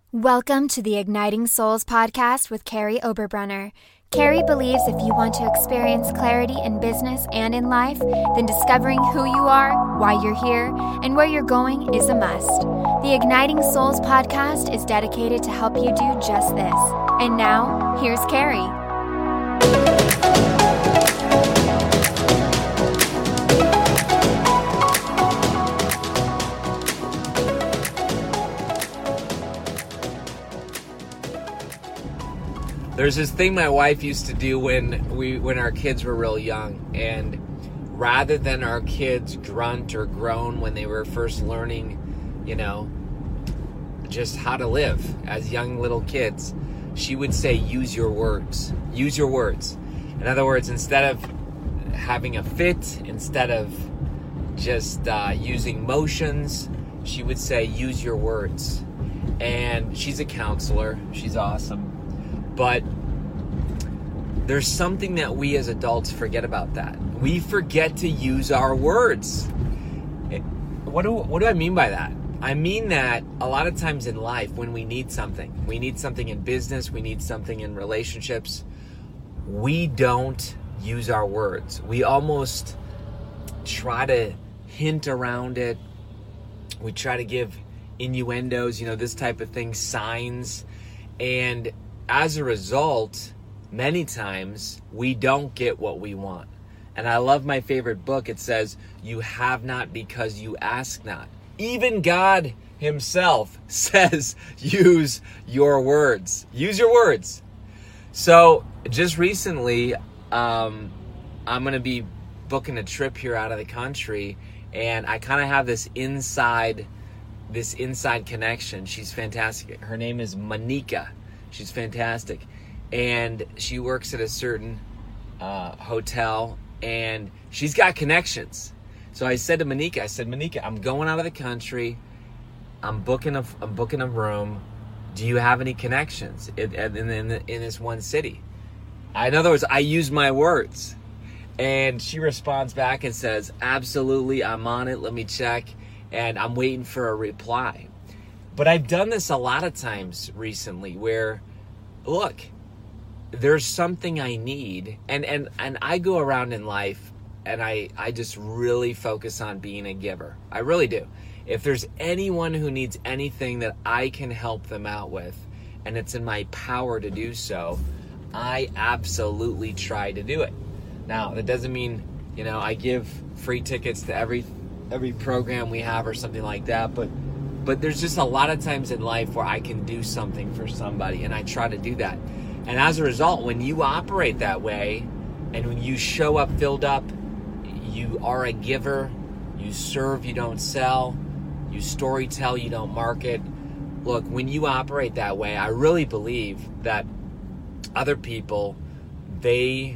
Welcome to the Igniting Souls podcast with Carrie Oberbrunner. Carrie believes if you want to experience clarity in business and in life, then discovering who you are, why you're here, and where you're going is a must. The Igniting Souls podcast is dedicated to help you do just this. And now, here's Carrie. There's this thing my wife used to do when our kids were real young, and rather than our kids grunt or groan when they were first learning, just how to live as young little kids, she would say, use your words. Use your words. In other words, instead of having a fit, instead of just using motions, she would say, use your words. And she's a counselor. She's awesome. But there's something that we as adults forget about that. We forget to use our words. What do I mean by that? I mean that a lot of times in life when we need something in business, we need something in relationships, we don't use our words. We almost try to hint around it. We try to give innuendos, this type of thing, signs. And as a result, many times we don't get what we want. And I love my favorite book. It says, you have not because you ask not. Even God himself says, use your words. Use your words. So just recently, I'm going to be booking a trip here out of the country. And I kind of have this inside connection. She's fantastic. Her name is Monica. She's fantastic. And she works at a certain hotel, and she's got connections. So I said to Monica, I'm going out of the country. I'm booking a room. Do you have any connections in this one city? In other words, I use my words. And she responds back and says, absolutely, I'm on it. Let me check. And I'm waiting for a reply. But I've done this a lot of times recently where, look, there's something I need. And I go around in life and I just really focus on being a giver. I really do. If there's anyone who needs anything that I can help them out with, and it's in my power to do so, I absolutely try to do it. Now, that doesn't mean, I give free tickets to every program we have or something like that, but there's just a lot of times in life where I can do something for somebody, and I try to do that. And as a result, when you operate that way, and when you show up filled up, you are a giver, you serve, you don't sell, you storytell, you don't market. Look, when you operate that way, I really believe that other people, they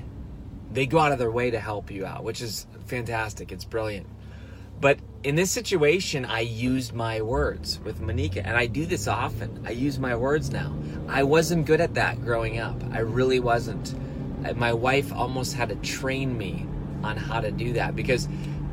go out of their way to help you out, which is fantastic. It's brilliant. But in this situation, I used my words with Monica, and I do this often. I use my words now. I wasn't good at that growing up. I really wasn't. My wife almost had to train me on how to do that, because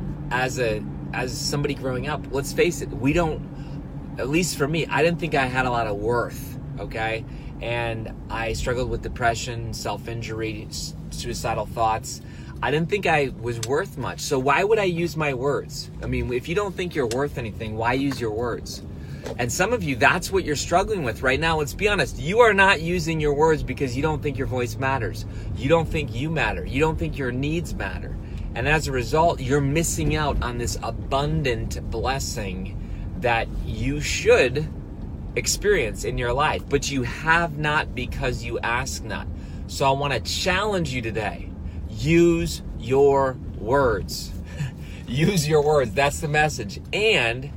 as somebody growing up, let's face it, we don't, at least for me, I didn't think I had a lot of worth, okay? And I struggled with depression, self-injury, suicidal thoughts. I didn't think I was worth much. So why would I use my words? I mean, if you don't think you're worth anything, why use your words? And some of you, that's what you're struggling with right now. Let's be honest. You are not using your words because you don't think your voice matters. You don't think you matter. You don't think your needs matter. And as a result, you're missing out on this abundant blessing that you should experience in your life. But you have not because you ask not. So I want to challenge you today. Use your words. Use your words. That's the message. And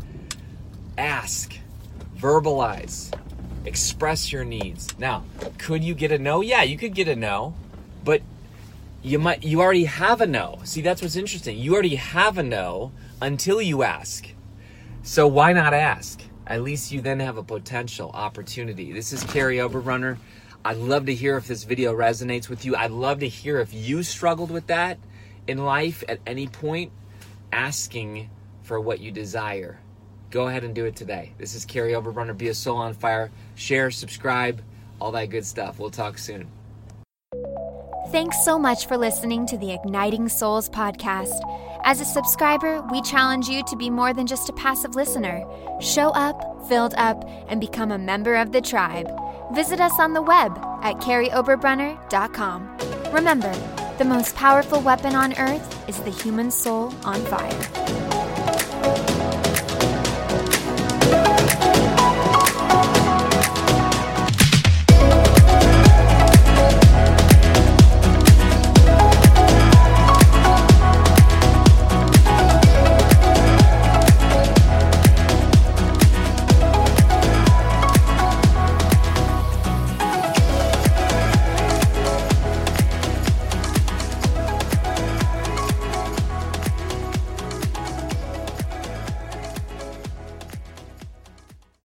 ask, verbalize, express your needs. Now, could you get a no? Yeah, you could get a no, but you already have a no. See, that's what's interesting. You already have a no until you ask. So why not ask? At least you then have a potential opportunity. This is Carrie Oberbrunner. I'd love to hear if this video resonates with you. I'd love to hear if you struggled with that in life at any point, asking for what you desire. go ahead and do it today. This is Carrie Oberbrunner. Be a soul on fire. Share, subscribe, all that good stuff. We'll talk soon. Thanks so much for listening to the Igniting Souls podcast. As a subscriber, we challenge you to be more than just a passive listener. Show up, filled up, and become a member of the tribe. Visit us on the web at carrieoberbrunner.com. Remember, the most powerful weapon on earth is the human soul on fire.